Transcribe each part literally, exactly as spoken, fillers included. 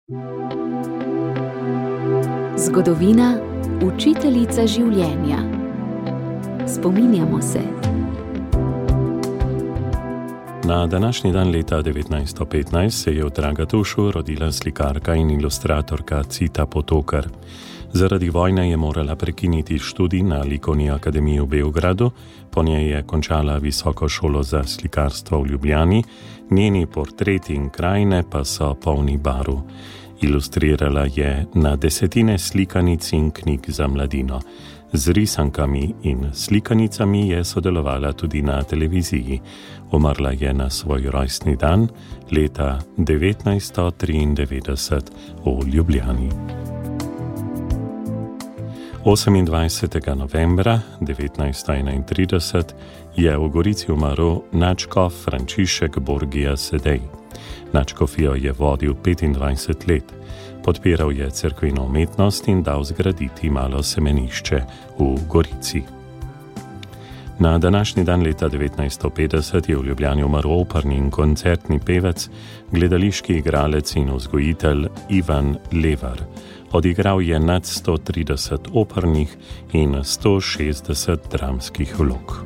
Zgodovina, učiteljica življenja. Spominjamo se. Na današnji dan leta devetnajststo petnajst se je v Dragatušu rodila slikarka in ilustratorka Cita Potokar. Zaradi vojne je morala prekiniti študij na Likovni akademiji v Beogradu, po njej je končala visoko šolo za slikarstvo v Ljubljani, njeni portreti in krajine pa so polni barv. Ilustrirala je na desetine slikanic in knjig za mladino. Z risankami in slikanicami je sodelovala tudi na televiziji. Umrla je na svoj rojstni dan leta devetnajststo triindevetdeset v Ljubljani. osemindvajsetega novembra devetnajststo enaintrideset je v Gorici umrl nadškof Frančišek Borgija Sedej. Nadškofijo je vodil petindvajset let. Podpiral je cerkveno umetnost in dal zgraditi malo semenišče v Gorici. Na današnji dan leta devetnajststo petdeset je v Ljubljani umrl operni in koncertni pevec, gledališki igralec in vzgojitelj Ivan Levar. Odigral je nad sto trideset opernih in sto šestdeset dramskih vlog.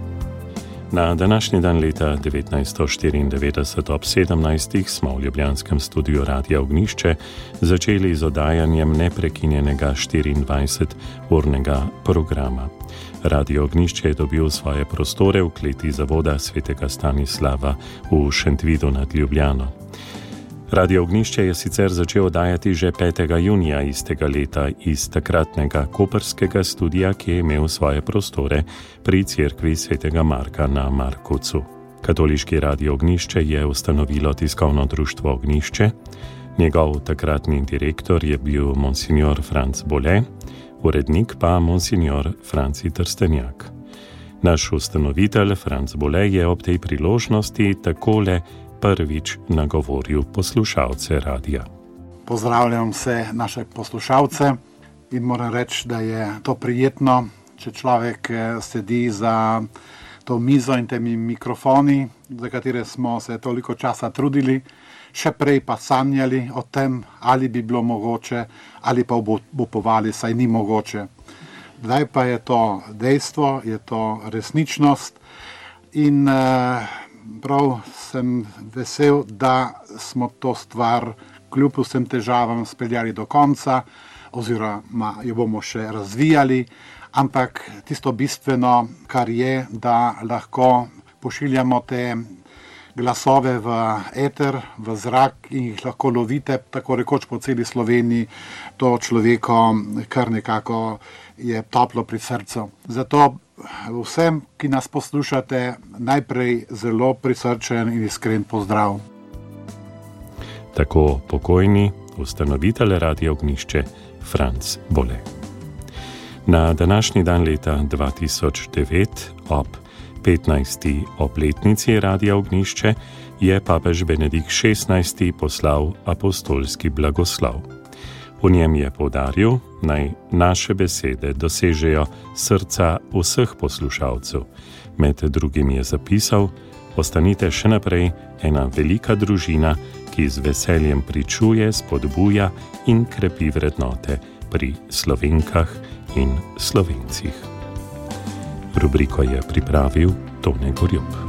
Na današnji dan leta devetnajststo štiriindevetdeset ob sedemnajstih smo v ljubljanskem studiu Radia Ognjišče začeli z oddajanjem neprekinjenega štiriindvajseturnega programa. Radio Ognjišče je dobil svoje prostore v kleti zavoda svetega Stanislava v Šentvidu nad Ljubljano. Radio Ognjišče je sicer začel oddajati že petega junija istega leta iz takratnega koprskega studija, ki je imel svoje prostore pri cerkvi svetega Marka na Markovcu. Katoliški Radio Ognjišče je ustanovilo tiskovno društvo Ognjišče. Njegov takratni direktor je bil monsignor Franc Bole, urednik pa monsignor Franci Trstenjak. Naš ustanovitelj Franc Bole je ob tej priložnosti takole prvič nagovoril poslušalce radia. Pozdravljam vse naše poslušalce in moram reči, da je to prijetno, če človek sedi za to mizo in temi mikrofoni, za katere smo se toliko časa trudili, še prej pa sanjali o tem, ali bi bilo mogoče, ali pa obupovali, saj ni mogoče. Zdaj pa je to dejstvo, je to resničnost in prav sem vesel, da smo to stvar kljub vsem težavam speljali do konca, oziroma jo bomo še razvijali, ampak tisto bistveno, kar je, da lahko pošiljamo te glasove v eter, v zrak in jih lahko lovite tako rekoč po celi Sloveniji, to človeko kar nekako je toplo pri srcu. Zato vsem, ki nas poslušate, najprej zelo prisrčen in iskren pozdrav. Tako pokojni ustanovitelj Radia Ognjišče Franc Bole. Na današnji dan leta dva tisoč devet ob petnajsti obletnici Radia Ognjišče je papež Benedikt šestnajsti poslal apostolski blagoslov. V njem je poudaril, naj naše besede dosežejo srca vseh poslušalcev. Med drugim je zapisal: ostanite še naprej ena velika družina, ki z veseljem pričuje, spodbuja in krepi vrednote pri Slovenkah in Slovencih. Rubriko je pripravil Tone Gorjup.